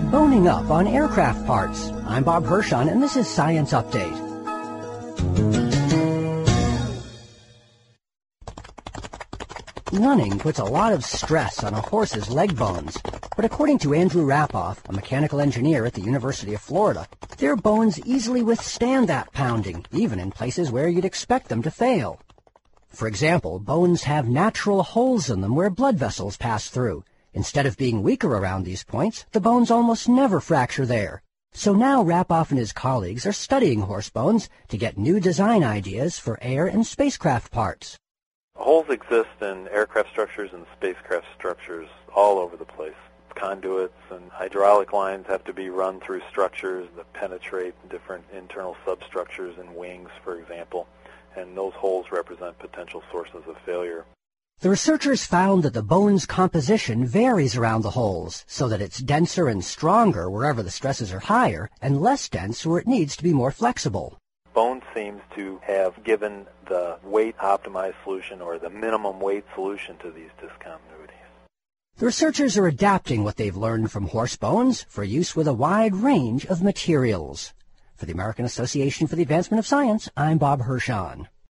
Boning up on aircraft parts. I'm Bob Hirschon, and this is Science Update. Running puts a lot of stress on a horse's leg bones, but according to Andrew Rapoff, a mechanical engineer at the University of Florida, their bones easily withstand that pounding, even in places where you'd expect them to fail. For example, bones have natural holes in them where blood vessels pass through. Instead of being weaker around these points, the bones almost never fracture there. So now Rapoff and his colleagues are studying horse bones to get new design ideas for air and spacecraft parts. Holes exist in aircraft structures and spacecraft structures all over the place. Conduits and hydraulic lines have to be run through structures that penetrate different internal substructures in wings, for example, and those holes represent potential sources of failure. The researchers found that the bone's composition varies around the holes, so that it's denser and stronger wherever the stresses are higher, and less dense where it needs to be more flexible. Bone seems to have given the weight-optimized solution or the minimum weight solution to these discontinuities. The researchers are adapting what they've learned from horse bones for use with a wide range of materials. For the American Association for the Advancement of Science, I'm Bob Hirschon.